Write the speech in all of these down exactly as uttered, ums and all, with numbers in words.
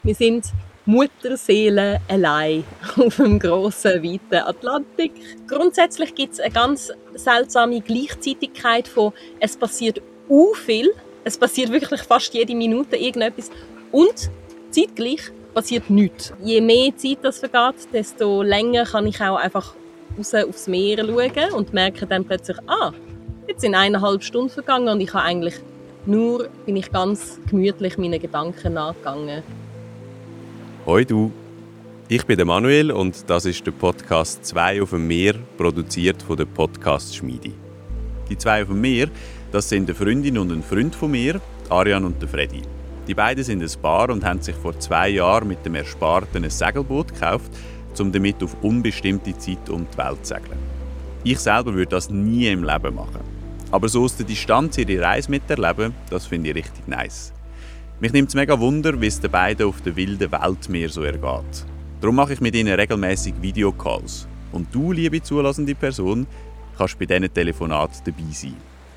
Wir sind Mutterseelen allein auf dem grossen, weiten Atlantik. Grundsätzlich gibt es eine ganz seltsame Gleichzeitigkeit von «es passiert u viel», es passiert wirklich fast jede Minute irgendetwas und zeitgleich passiert nichts. Je mehr Zeit das vergeht, desto länger kann ich auch einfach raus aufs Meer schauen und merke dann plötzlich, ah, jetzt sind eineinhalb Stunden vergangen und ich habe eigentlich nur, bin ich ganz gemütlich meinen Gedanken nachgegangen. Hoi du, ich bin der Manuel und das ist der Podcast «Zwei auf dem Meer», produziert von der Podcast-Schmiede. Die «Zwei auf dem Meer», das sind eine Freundin und ein Freund von mir, Arian und der Freddy. Die beiden sind ein Paar und haben sich vor zwei Jahren mit dem Ersparten ein Segelboot gekauft, um damit auf unbestimmte Zeit um die Welt zu segeln. Ich selber würde das nie im Leben machen. Aber so aus der Distanz ihre Reise miterleben, das finde ich richtig nice. Mich nimmt es mega Wunder, wie es den beiden auf der wilden Weltmeer so ergeht. Darum mache ich mit ihnen regelmäßig Videocalls. Und du, liebe zulassende Person, kannst bei diesen Telefonaten dabei sein.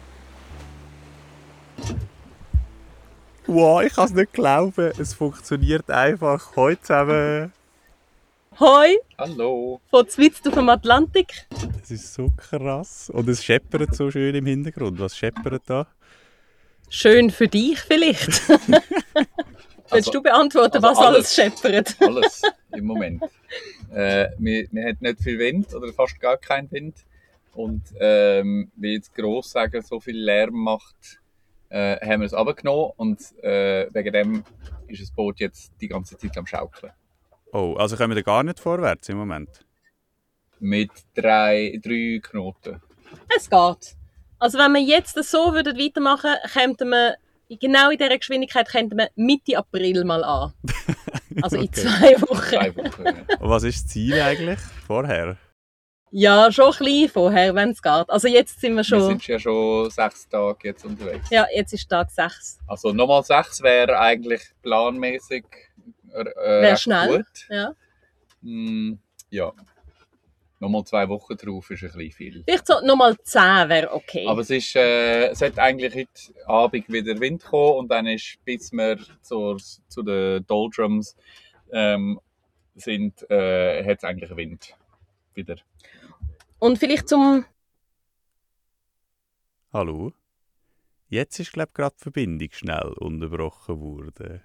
Wow, ich kann es nicht glauben. Es funktioniert einfach. Hoi zusammen. Hoi! Hallo! Von Zwitz auf dem Atlantik. Das ist so krass. Und es scheppert so schön im Hintergrund. Was scheppert da? Schön für dich vielleicht. Willst Also, du beantworten, also was alles, alles scheppert? Alles im Moment. Äh, wir, wir haben nicht viel Wind oder fast gar keinen Wind. Und ähm, wie jetzt Grosssäger so viel Lärm macht, äh, haben wir es runtergenommen. Und äh, wegen dem ist das Boot jetzt die ganze Zeit am Schaukeln. Oh, also kommen wir gar nicht vorwärts im Moment? Mit drei, drei Knoten. Es geht. Also wenn wir jetzt so würden weitermachen würden, könnten wir genau in dieser Geschwindigkeit könnten wir Mitte April mal an. Also in Okay. zwei Wochen. Zwei Wochen. Ja. Und was ist das Ziel eigentlich vorher? Ja, schon ein bisschen vorher, wenn es geht. Also jetzt sind wir Wir schon... sind ja schon sechs Tage jetzt unterwegs. Ja, jetzt ist Tag sechs. Also nochmal sechs wäre eigentlich planmäßig äh, Wäre schnell. gut. Ja. Mm, ja. Nochmal zwei Wochen drauf ist ein bisschen viel. Vielleicht so nochmal zehn wäre okay. Aber es, ist, äh, es hat eigentlich heute Abend wieder Wind gekommen und dann ist, bis wir zur, zu den Doldrums ähm, sind, äh, hat es eigentlich Wind wieder. Und vielleicht zum... Hallo? Jetzt ist, glaube ich, gerade die Verbindung schnell unterbrochen worden.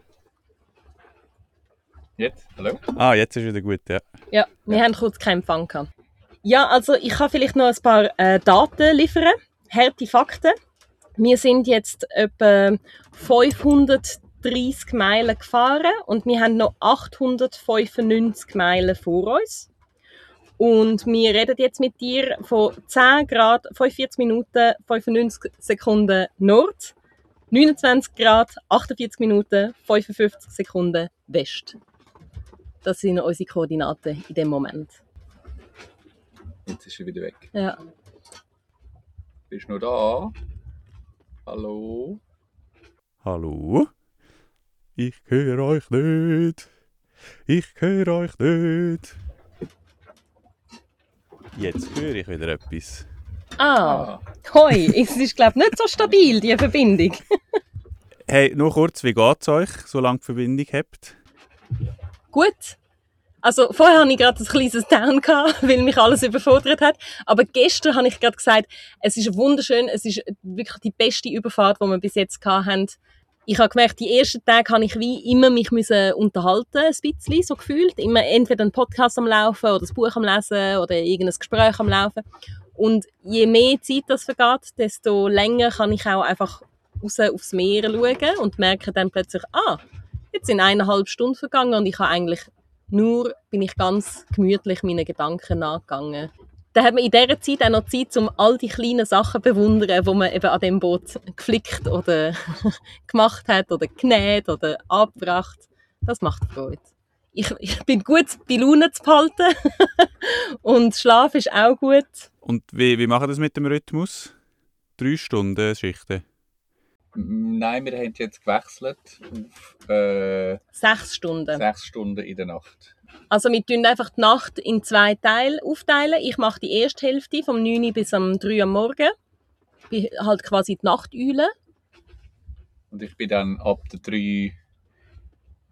Jetzt? Hallo? Ah, jetzt ist wieder gut, ja. Ja, wir haben kurz keinen Empfang gehabt. Ja, also ich kann vielleicht noch ein paar äh, Daten liefern, harte Fakten. Wir sind jetzt etwa fünfhundertdreissig Meilen gefahren und wir haben noch achthundertfünfundneunzig Meilen vor uns. Und wir reden jetzt mit dir von zehn Grad, fünfundvierzig Minuten, fünfundneunzig Sekunden Nord, neunundzwanzig Grad, achtundvierzig Minuten, fünfundfünfzig Sekunden West. Das sind unsere Koordinaten in dem Moment. Jetzt ist er wieder weg. Ja. Bist du noch da? Hallo? Hallo? Ich höre euch nicht. Ich höre euch nicht. Jetzt höre ich wieder etwas. Ah, hoi, es ist glaube ich nicht so stabil, die Verbindung. Hey, nur kurz, wie geht es euch, solange die Verbindung habt? Gut. Also vorher hatte ich gerade ein kleines Down, weil mich alles überfordert hat. Aber gestern habe ich gerade gesagt, es ist wunderschön, es ist wirklich die beste Überfahrt, die wir bis jetzt hatten. Ich habe gemerkt, die ersten Tage habe ich wie immer mich müssen unterhalten, ein bisschen, so gefühlt. Immer entweder einen Podcast am Laufen oder ein Buch am Lesen oder irgendein Gespräch am Laufen. Und je mehr Zeit das vergeht, desto länger kann ich auch einfach raus aufs Meer schauen und merke dann plötzlich, ah, jetzt sind eineinhalb Stunden vergangen und ich habe eigentlich nur, bin ich ganz gemütlich meinen Gedanken nachgegangen. Da hat man in dieser Zeit auch noch Zeit, um all die kleinen Sachen zu bewundern, die man eben an diesem Boot geflickt oder gemacht hat oder genäht oder abgebracht. Das macht Freude. Ich, ich bin gut bei Laune zu behalten und Schlaf ist auch gut. Und wie, wie machen das mit dem Rhythmus? Drei Stunden Schichten? Nein, wir haben jetzt gewechselt auf äh, Sechs Stunden. sechs Stunden in der Nacht. Also wir teilen einfach die Nacht in zwei Teile aufteilen. Ich mache die erste Hälfte vom neun Uhr bis am drei Uhr am Morgen. Ich bin halt quasi die Nachteule. Und ich bin dann ab der drei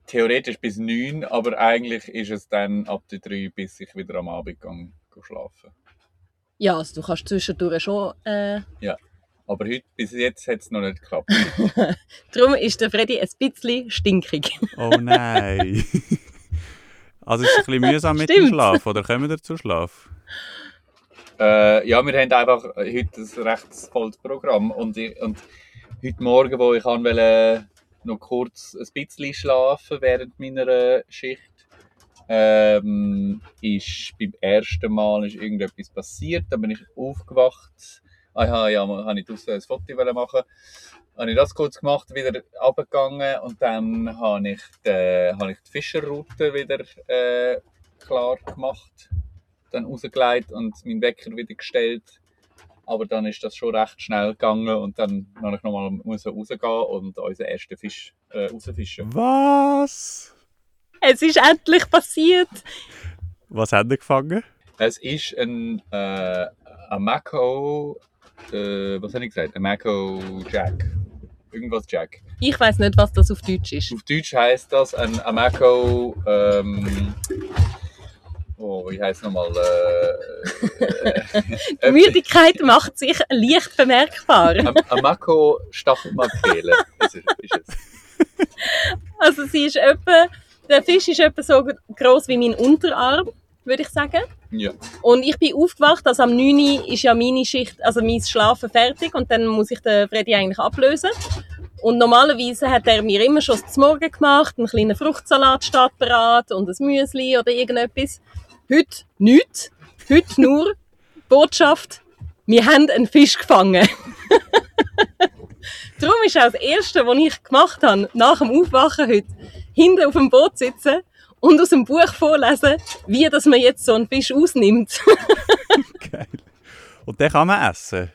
theoretisch bis neun, aber eigentlich ist es dann ab der drei, bis ich wieder am Abend gehe, gehe schlafen. Ja, also du kannst zwischendurch schon... Äh... Ja, aber heute, bis jetzt hat es noch nicht geklappt. Darum ist der Freddy ein bisschen stinkig. Oh nein. Also ist es ein bisschen mühsam mit dem Schlaf, oder kommen wir zum Schlaf? Äh, ja, wir haben einfach heute ein recht volles Programm und, ich, und heute Morgen, wo ich wollte, noch kurz ein bisschen schlafen während meiner Schicht, ähm, ist beim ersten Mal ist irgendetwas passiert, dann bin ich aufgewacht. Ah ja, ja, habe ich draussen ein Foto machen. Habe ich das kurz gemacht, wieder runtergegangen und dann habe ich die, habe ich die Fischerroute wieder äh, klar gemacht, dann rausgelegt und meinen Wecker wieder gestellt. Aber dann ist das schon recht schnell gegangen und dann musste ich nochmal rausgehen und unseren ersten Fisch äh, rausfischen. Was? Es ist endlich passiert! Was haben wir gefangen? Es ist ein, äh, ein Mako, äh, was habe ich gesagt? Ein Mako Jack. Irgendwas Jack. Ich weiss nicht, was das auf Deutsch ist. Auf Deutsch heisst das ein, ein Mako, ähm, oh, wie heisst es nochmal? Äh, äh, Die Müdigkeit macht sich leicht bemerkbar. Ein, ein Mako Stachelmakrele ist, ist es. Also sie ist etwa, der Fisch ist etwa so gross wie mein Unterarm, würde ich sagen. Ja. Und ich bin aufgewacht, also am neun Uhr ist ja meine Schicht, also mein Schlafen fertig und dann muss ich den Freddy eigentlich ablösen. Und normalerweise hat er mir immer schon zum Morgen gemacht, einen kleinen Fruchtsalat steht bereit und ein Müsli oder irgendetwas. Heute nichts. Heute nur Botschaft, wir haben einen Fisch gefangen. Darum ist auch das Erste, was ich gemacht habe, nach dem Aufwachen heute, hinten auf dem Boot sitzen und aus dem Buch vorlesen, wie dass man jetzt so einen Fisch ausnimmt. Geil. Und den kann man essen?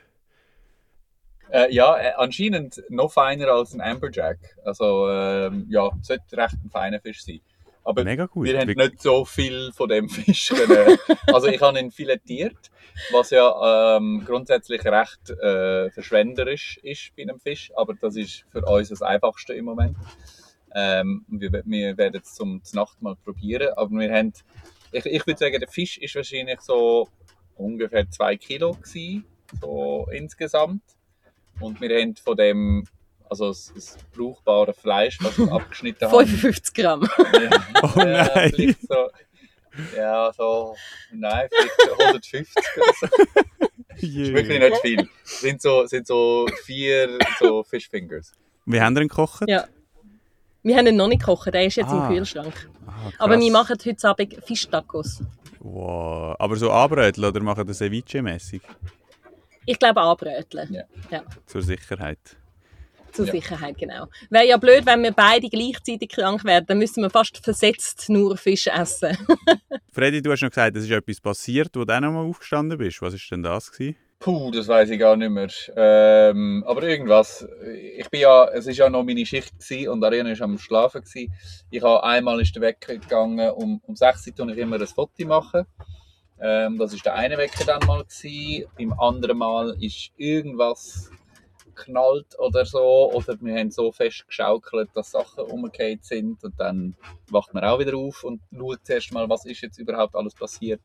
Äh, ja, äh, anscheinend noch feiner als ein Amberjack. Also ähm, ja, sollte recht ein feiner Fisch sein. Aber Mega gut. wir haben Wie... nicht so viel von dem Fisch können. Also ich habe ihn filetiert, was ja ähm, grundsätzlich recht äh, verschwenderisch ist bei einem Fisch. Aber das ist für uns das Einfachste im Moment. Ähm, wir, wir werden es zum Nacht mal probieren. Aber wir haben, ich, ich würde sagen, der Fisch ist wahrscheinlich so ungefähr zwei Kilo gewesen, so insgesamt. Und wir haben von dem, also das, das brauchbare Fleisch, was wir abgeschnitten haben. fünfundfünfzig Gramm. Ja, Oh nein. Ja, vielleicht so, ja, so, nein, vielleicht hundertfünfzig oder so. Das ist wirklich nicht viel. Es sind so, sind so vier so Fishfingers. Wie haben wir ihn gekocht? Ja. Wir haben ihn noch nicht gekocht, der ist jetzt Ah. im Kühlschrank. Ah, Aber krass. wir machen heute Abend Fischtacos. Wow. Aber so anbröteln oder machen das Ceviche-mässig? Ich glaube anbröteln. Ja. Ja, Zur Sicherheit. zur Ja. Sicherheit, genau. Wäre ja blöd, wenn wir beide gleichzeitig krank werden, dann müssten wir fast versetzt nur Fisch essen. Freddy, du hast noch gesagt, es ist etwas passiert, wo du auch noch mal aufgestanden bist. Was war denn das gewesen? Puh, das weiß ich gar nicht mehr. Ähm, aber irgendwas. Ich bin ja, es war ja noch meine Schicht gewesen und Ariane war am Schlafen gewesen. Ich habe einmal ist der Wecker gegangen, um, um sechs Uhr mache ich immer ein Foto machen. Ähm, das war der eine Wecker dann mal gewesen. Beim anderen Mal ist irgendwas geknallt oder so. Oder wir haben so fest geschaukelt, dass Sachen umgekehrt sind. Und dann wacht man auch wieder auf und schaut zuerst mal, was ist jetzt überhaupt alles passiert.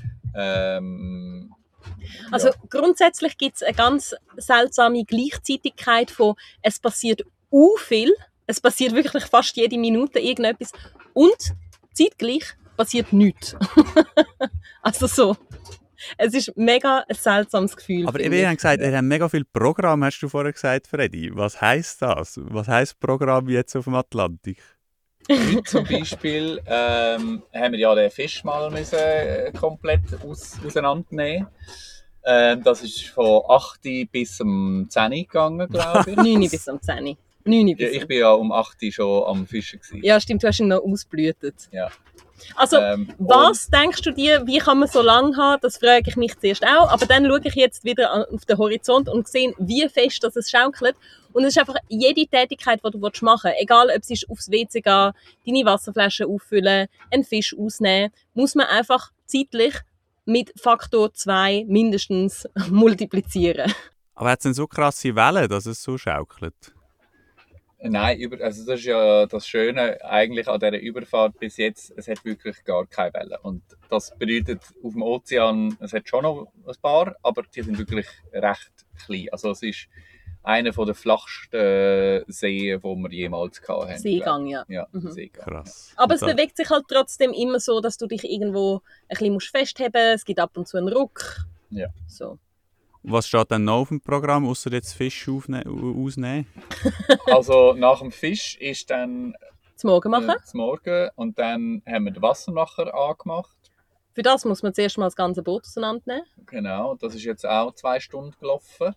Ähm, Also ja. grundsätzlich gibt es eine ganz seltsame Gleichzeitigkeit von es passiert u viel, es passiert wirklich fast jede Minute irgendetwas und zeitgleich passiert nichts. Also so, es ist mega ein seltsames Gefühl. Aber finde wir ich. haben gesagt, ihr habt mega viel Programm, hast du vorher gesagt, Freddy. Was heisst das? Was heisst Programm jetzt auf dem Atlantik? Heute zum Beispiel ähm, haben wir ja den Fisch mal müssen, äh, komplett aus, auseinandernehmen. Ähm, das ist von acht bis um zehn Uhr gegangen, glaube ich. neun bis um zehn Uhr. neun Ja, bis ich bin ja um acht Uhr schon am Fischen gewesen. Ja, stimmt, du hast ihn noch ausblütet. Ja. Also, Ähm, was denkst du dir, wie kann man so lange haben? Das frage ich mich zuerst auch. Aber dann schaue ich jetzt wieder an, auf den Horizont und sehe, wie fest dass es schaukelt. Und es ist einfach jede Tätigkeit, die du machen willst, egal ob es ist aufs W C gehen, deine Wasserflasche auffüllen, einen Fisch ausnehmen, muss man einfach zeitlich mit Faktor zwei mindestens multiplizieren. Aber hat es denn so krasse Wellen, dass es so schaukelt? Nein, über, also das ist ja das Schöne eigentlich an dieser Überfahrt bis jetzt, es hat wirklich gar keine Wellen. Und das bedeutet, auf dem Ozean, es hat schon noch ein paar, aber die sind wirklich recht klein. Also es ist einer der flachsten Seen, die wir jemals hatten. Seegang, ja. Ja, Mhm. Seegang. Krass. Aber es Und da- bewegt sich halt trotzdem immer so, dass du dich irgendwo ein bisschen musst festheben musst. Es gibt ab und zu einen Ruck. Ja. So. Was steht dann noch auf dem Programm, außer jetzt Fisch aufne- ausnehmen? Also nach dem Fisch ist dann Zum Morgen machen. äh, zum Morgen und dann haben wir den Wassermacher angemacht. Für das muss man zuerst mal das ganze Boot auseinandernehmen. Genau, das ist jetzt auch zwei Stunden gelaufen.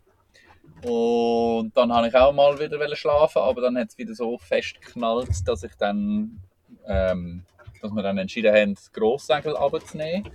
Und dann habe ich auch mal wieder schlafen, aber dann hat es wieder so fest geknallt, dass ich dann, ähm, dass wir dann entschieden haben, das Grosssegel runterzunehmen.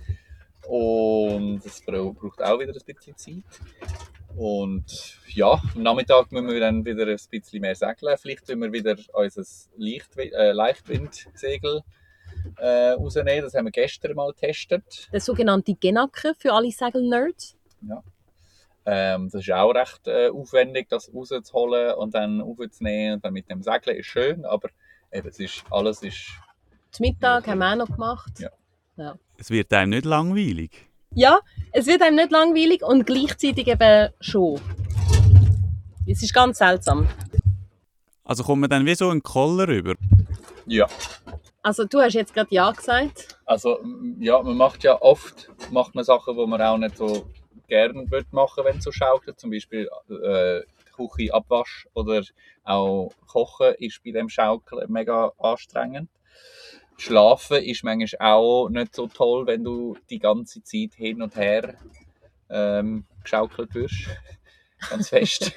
Und es braucht auch wieder ein bisschen Zeit. Und ja, am Nachmittag müssen wir dann wieder ein bisschen mehr segeln. Vielleicht müssen wir wieder unser Leichtwi- äh, Leichtwindsegel äh, rausnehmen. Das haben wir gestern mal getestet. Der sogenannte Genacker für alle Segel-Nerds. Ja. Ähm, das ist auch recht äh, aufwendig, das rauszuholen und dann aufzunehmen und dann mit dem Segeln ist schön, aber eben, es ist, alles ist... Zum Mittag haben wir auch noch gemacht. Ja. Ja. Es wird einem nicht langweilig. Ja, es wird einem nicht langweilig und gleichzeitig eben schon. Es ist ganz seltsam. Also kommt man dann wie so einen Koller rüber. Ja, Also du hast jetzt gerade Ja gesagt. also m- ja, man macht ja oft macht man Sachen, die man auch nicht so gerne machen würde, wenn es so schaukelt. Zum Beispiel äh, Küche, Abwasch oder auch Kochen ist bei dem Schaukeln mega anstrengend. Schlafen ist manchmal auch nicht so toll, wenn du die ganze Zeit hin und her ähm, geschaukelt wirst. Ganz fest.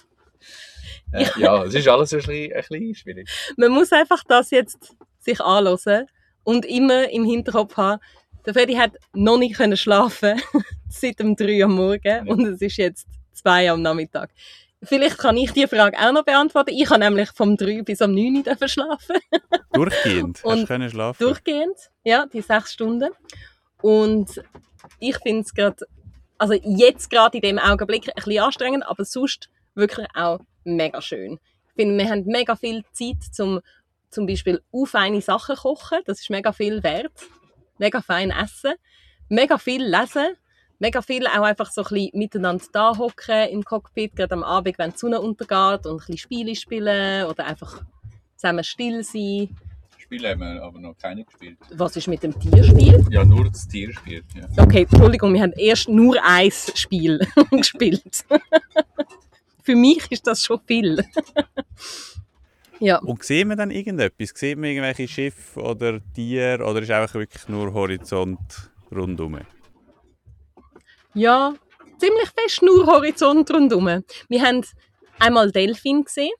äh, ja, es ist alles ein bisschen, ein bisschen schwierig. Man muss einfach das jetzt sich anhören und immer im Hinterkopf haben, der Freddy hat noch nicht können schlafen seit dem drei am Morgen und es ist jetzt zwei am Nachmittag. Vielleicht kann ich die Frage auch noch beantworten. Ich habe nämlich vom drei bis am neun dürfen schlafen. Durchgehend. Hast Und du können schlafen? Durchgehend, ja, die sechs Stunden. Und ich finde es gerade, also jetzt gerade in dem Augenblick ein bisschen anstrengend, aber sonst wirklich auch mega schön. Ich finde, wir haben mega viel Zeit zum zum Beispiel auf feine Sachen kochen. Das ist mega viel wert. Mega fein essen. Mega viel lesen. Mega viel auch einfach so ein bisschen miteinander da hocken im Cockpit, gerade am Abend, wenn die Sonne untergeht und ein bisschen Spiele spielen oder einfach zusammen still sein. Spiele haben wir aber noch keine gespielt. Was ist mit dem Tierspiel? Ja, nur das Tier spielt. Ja. Okay, Entschuldigung, wir haben erst nur ein Spiel gespielt. Für mich ist das schon viel. Ja. Und sieht man dann irgendetwas? Sieht man irgendwelche Schiffe oder Tiere oder ist einfach wirklich nur Horizont rundum? Ja, ziemlich fest nur Horizont rundherum. Wir haben einmal Delfin gesehen.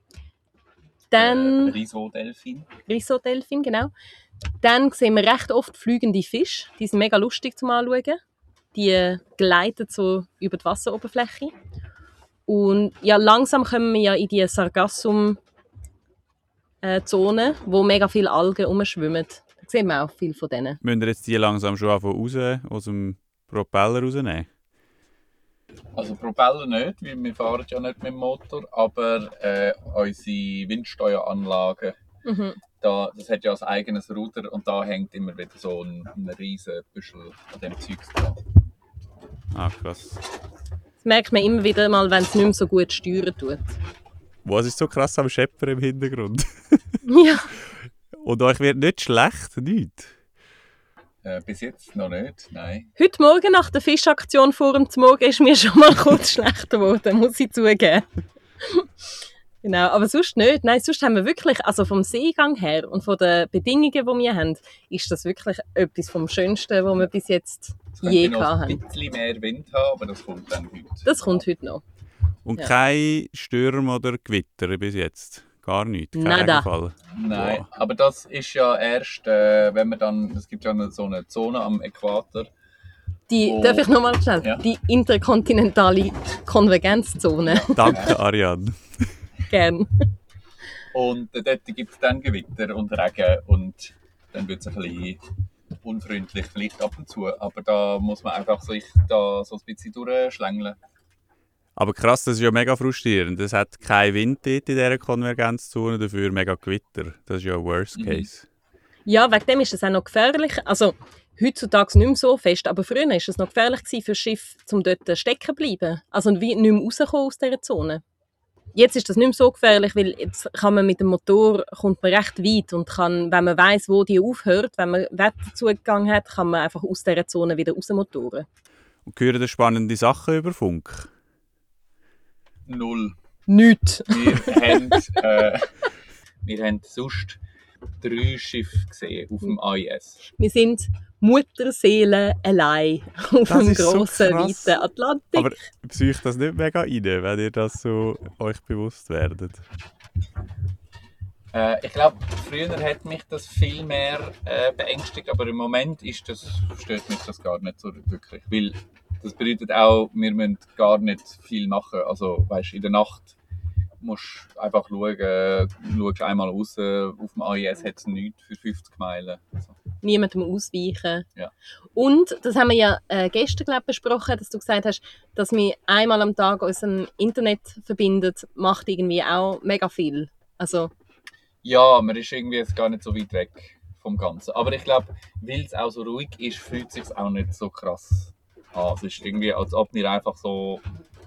Dann Äh, Riso-Delfin. Riso-Delfin, genau. Dann sehen wir recht oft fliegende Fische. Die sind mega lustig zum Anschauen. Die gleiten so über die Wasseroberfläche. Und ja, langsam kommen wir ja in die Sargassum-Zone, wo mega viele Algen rumschwimmen. Da sehen wir auch viel von denen. Müssen wir jetzt die langsam schon anfangen raus, aus dem Propeller rausnehmen? Also Propeller nicht, weil wir fahren ja nicht mit dem Motor, aber äh, unsere Windsteueranlage, Mhm. da, das hat ja ein eigenes Ruder und da hängt immer wieder so ein, ein riesen Büschel an dem Zeugs dran. Ah, krass. Das merkt man immer wieder mal, wenn es nicht mehr so gut steuern tut. Was ist so krass am Scheppern im Hintergrund? Ja. Und euch wird nicht schlecht, nicht? Äh, bis jetzt noch nicht, nein. Heute Morgen nach der Fischaktion vor dem Morgen ist mir schon mal kurz schlechter geworden, muss ich zugeben. Genau, aber sonst nicht. Nein, sonst haben wir wirklich, also vom Seegang her und von den Bedingungen, die wir haben, ist das wirklich etwas vom Schönsten, was wir bis jetzt Es je könnte noch gehabt ein haben. bisschen mehr Wind haben, aber das kommt dann heute. Das kommt heute noch. Und Ja. kein Sturm oder Gewitter bis jetzt? Gar nichts? Kein Nada. Regenfall? Nein, Wow. aber das ist ja erst, äh, wenn man dann, es gibt ja eine, so eine Zone am Äquator. Die, Oh. Darf ich noch mal schnell? Ja. Die interkontinentale Konvergenzzone. Danke, Ariane. Und Gern. äh, dort gibt es dann Gewitter und Regen und dann wird es ein bisschen unfreundlich vielleicht ab und zu. Aber da muss man einfach sich da so ein bisschen durchschlängeln. Aber krass, das ist ja mega frustrierend. Es hat keinen Wind dort in dieser Konvergenzzone, dafür mega Gewitter. Das ist ja Worst Case. Ja, wegen dem ist es auch noch gefährlich. Also heutzutage nicht mehr so fest, aber früher war es noch gefährlich für das Schiff, um dort stecken zu bleiben. Also wie nicht mehr rauskommen aus dieser Zone. Jetzt ist das nicht mehr so gefährlich, weil jetzt kann man mit dem Motor kommt man recht weit und kann, wenn man weiss, wo die aufhört, wenn man Wetterzugang hat, kann man einfach aus dieser Zone wieder rausmotoren. Und hören da spannende Sachen über Funk? Null. Nichts. Wir haben, äh, wir haben sonst drei Schiffe gesehen auf dem A I S. Wir sind Mutterseelen allein auf Das dem ist so grossen, krass. weiten Atlantik. Aber psycht das nicht mega rein, wenn ihr das so euch bewusst werdet? Äh, ich glaube, früher hat mich das viel mehr äh, beängstigt, aber im Moment ist das, stört mich das gar nicht so wirklich. Weil das bedeutet auch, wir müssen gar nicht viel machen. Also, weißt, in der Nacht musst du einfach schauen, äh, schaust einmal raus, auf dem A I S hat es nichts für fünfzig Meilen. Also. Niemandem ausweichen. Ja. Und, das haben wir ja äh, gestern glaub, besprochen, dass du gesagt hast, dass wir einmal am Tag unser Internet verbindet, macht irgendwie auch mega viel. Also, Ja, man ist irgendwie jetzt gar nicht so weit weg vom Ganzen. Aber ich glaube, weil es auch so ruhig ist, fühlt es sich auch nicht so krass an. Es ist irgendwie, als ob wir einfach so...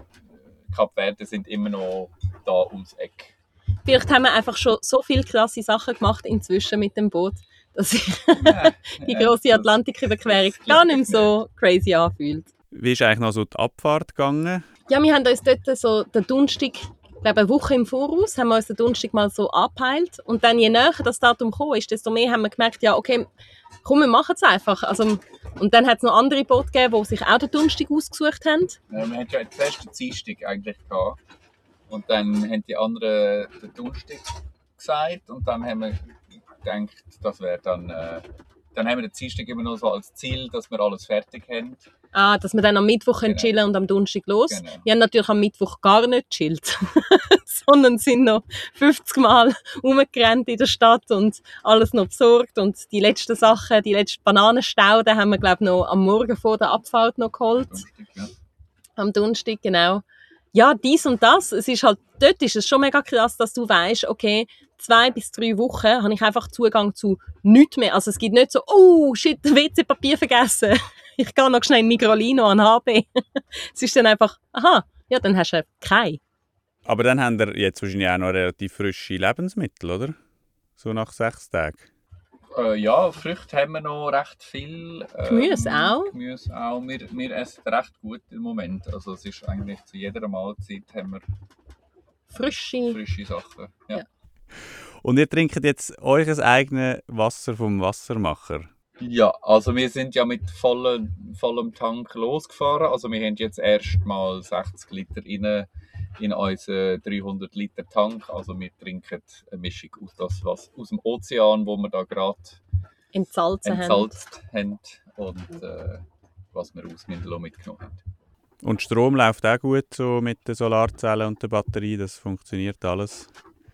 Kapverde sind immer noch da ums Eck. vielleicht haben wir einfach schon so viele krasse Sachen gemacht inzwischen mit dem Boot, dass sich Ja, die ja, grosse das- Atlantiküberquerung das gar glaube nicht ich mehr so crazy anfühlt. Wie ist eigentlich noch so die Abfahrt gegangen? Ja, wir haben uns dort so den Donnerstag, ich glaube eine Woche im Voraus, haben wir uns den Donnerstag mal so angepeilt. Und dann, je näher das Datum gekommen ist, desto mehr haben wir gemerkt, ja, okay, komm, wir machen es einfach. Also, und dann hat es noch andere Boote gegeben, die sich auch den Donnerstag ausgesucht haben. Ja, wir hatten ja den ersten Dienstag eigentlich gehabt. Und dann haben die anderen den Donnerstag gesagt. Und dann haben wir gedacht, das wäre dann... Äh, dann haben wir den Dienstag immer noch so als Ziel, dass wir alles fertig haben. Ah, dass wir dann am Mittwoch Genau. chillen und am Donnerstag los. Genau. Wir haben natürlich am Mittwoch gar nicht gechillt, sondern sind noch fünfzig Mal rumgerannt in der Stadt und alles noch besorgt. Und die letzten Sachen, die letzten Bananenstauden haben wir, glaube ich, noch am Morgen vor der Abfahrt noch geholt. Donnerstag, ja. Am Donnerstag, genau. Ja, dies und das. Es ist halt, dort ist es schon mega krass, dass du weißt, okay, zwei bis drei Wochen habe ich einfach Zugang zu nichts mehr. Also es gibt nicht so, oh shit, W C-Papier vergessen. Ich gehe noch schnell in Migrolino an H B. Es ist dann einfach, aha, ja, dann hast du keinen. Aber dann habt ihr jetzt wahrscheinlich auch noch relativ frische Lebensmittel, oder? So nach sechs Tagen. Äh, ja, Früchte haben wir noch recht viel. Ähm, Gemüse auch? Gemüse auch. Wir, wir essen recht gut im Moment. Also es ist eigentlich zu jeder Mahlzeit haben wir Frische. frische Sachen. Ja. Ja. Und ihr trinkt jetzt euer eigenes Wasser vom Wassermacher. Ja, also wir sind ja mit vollem, vollem Tank losgefahren. Also wir haben jetzt erst mal sechzig Liter rein in unseren dreihundert Liter Tank. Also wir trinken eine Mischung aus, das, was, aus dem Ozean, wo wir da gerade Entsalzen haben. entsalzt haben und äh, was wir aus Mindelo mitgenommen haben. Und Strom läuft auch gut so mit den Solarzellen und der Batterie. Das funktioniert alles.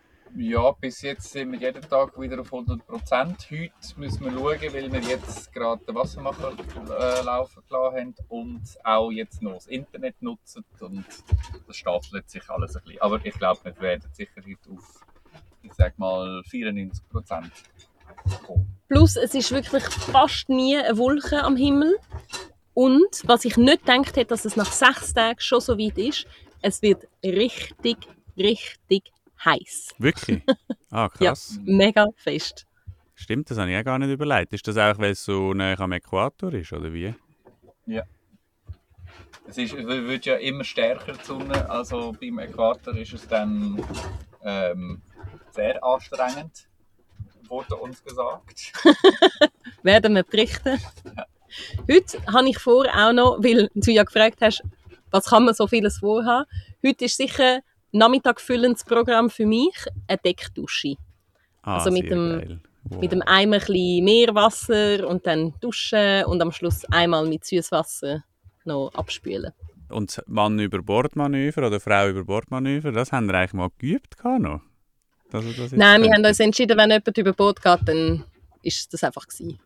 Ja, bis jetzt sind wir jeden Tag wieder auf hundert Prozent. Heute müssen wir schauen, weil wir jetzt gerade den Wassermacher äh, laufen gelassen haben und auch jetzt noch das Internet nutzen. Und das stafelt sich alles ein bisschen. Aber ich glaube, wir werden sicher heute auf, ich sag mal, vierundneunzig Prozent kommen. Plus, es ist wirklich fast nie eine Wolke am Himmel. Und was ich nicht gedacht hätte, dass es nach sechs Tagen schon so weit ist, es wird richtig, richtig heiß. Wirklich? Ah, Ja, krass. mega fest. Stimmt, das habe ich auch gar nicht überlegt. Ist das auch, weil es so nah am Äquator ist, oder wie? Ja. Es ist, es wird ja immer stärker die Sonne, also beim Äquator ist es dann ähm, sehr anstrengend, wurde uns gesagt. Werden wir berichten. Heute habe ich vor auch noch, weil du ja gefragt hast, was kann man so vieles vorhaben. Heute ist sicher Nachmittag füllendes Programm für mich eine Deckdusche. Ah, Also mit sehr dem- geil. Wow. Mit dem Eimer ein bisschen Meerwasser und dann duschen und am Schluss einmal mit Süßwasser noch abspülen. Und das Mann über Bordmanöver oder Frau über Bordmanöver, das haben wir eigentlich mal geübt gehabt noch? Dass ihr das jetzt Nein, wir könnt? haben uns entschieden, wenn jemand über Boot geht, dann ist das einfach gewesen.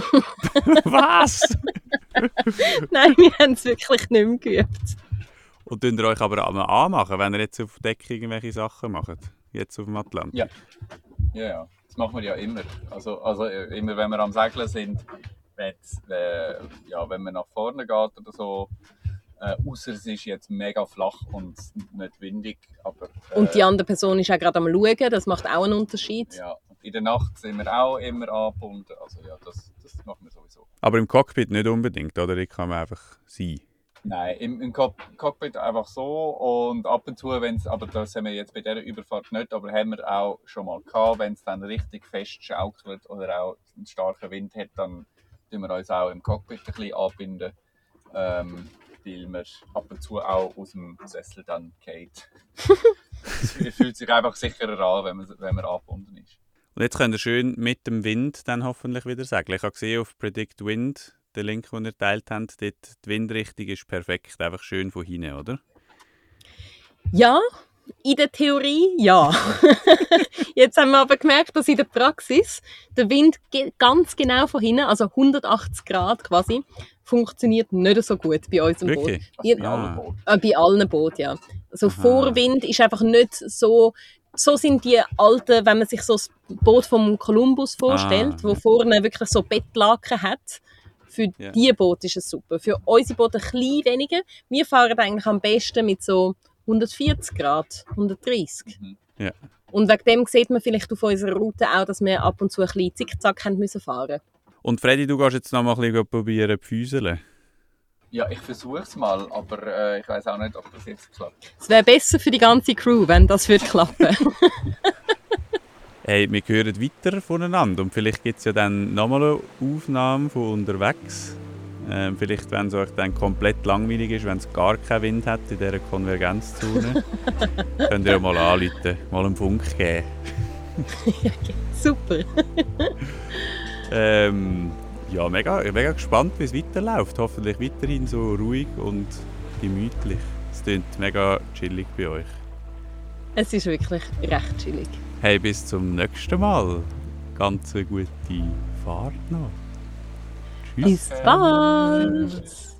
Was? Nein, wir haben es wirklich nicht mehr geübt. Und könnt ihr euch aber einmal anmachen, wenn ihr jetzt auf Deck irgendwelche Sachen macht? Jetzt auf dem Atlantik? Ja. Ja, ja. Das machen wir ja immer. Also, also immer wenn wir am Segeln sind, wenn, äh, ja, wenn man nach vorne geht oder so, äh, ausser es ist jetzt mega flach und nicht windig. Aber, äh, Und die andere Person ist auch gerade am Schauen, das macht auch einen Unterschied. Ja, in der Nacht sind wir auch immer angebunden. Also ja, das, das machen wir sowieso. Aber im Cockpit nicht unbedingt, oder? Ich kann man einfach sein. Nein, im, im Cockpit einfach so und ab und zu, wenn's, aber das haben wir jetzt bei dieser Überfahrt nicht, aber haben wir auch schon mal gehabt, wenn es dann richtig fest schaukelt oder auch einen starken Wind hat, dann tun wir uns auch im Cockpit ein bisschen anbinden, ähm, weil man ab und zu auch aus dem Sessel dann geht. Es fühlt sich einfach sicherer an, wenn man, wenn man angebunden ist. Und jetzt könnt ihr schön mit dem Wind dann hoffentlich wieder segeln. Ich habe gesehen auf Predict Wind, den Link, den ihr geteilt habt, dort die Windrichtung ist perfekt, einfach schön von hinten, oder? Ja, in der Theorie ja. Jetzt haben wir aber gemerkt, dass in der Praxis der Wind ge- ganz genau von hinten, also hundertachtzig Grad quasi, funktioniert nicht so gut bei unserem Boot. Wirklich? Also bei Ja. allen Booten. Äh, bei allen Booten, ja. Also Aha. Vorwind ist einfach nicht so... So sind die alten, wenn man sich so das Boot vom Kolumbus vorstellt, Ah. wo vorne wirklich so Bettlaken hat. Für Ja. diese Boote ist es super. Für unsere Boote ein bisschen weniger. Wir fahren eigentlich am besten mit so hundertvierzig Grad, hundertdreißig. Mhm. Ja. Und wegen dem sieht man vielleicht auf unserer Route auch, dass wir ab und zu ein bisschen zickzack haben müssen fahren. Und Freddy, du gehst jetzt noch mal ein bisschen probieren zu füseln. Ja, ich versuche es mal, aber äh, ich weiß auch nicht, ob das jetzt klappt. Es wäre besser für die ganze Crew, wenn das würde klappen. Hey, wir hören weiter voneinander und vielleicht gibt es ja dann nochmal eine Aufnahme von unterwegs. Ähm, vielleicht, wenn es euch dann komplett langweilig ist, wenn es gar keinen Wind hat in dieser Konvergenzzone, könnt ihr ja mal anrufen, mal einen Funk geben. Super. Ähm, ja, mega, mega gespannt, wie es weiterläuft. Hoffentlich weiterhin so ruhig und gemütlich. Es klingt mega chillig bei euch. Es ist wirklich recht chillig. Hey, bis zum nächsten Mal. Ganz eine gute Fahrt noch. Tschüss. Bis bald.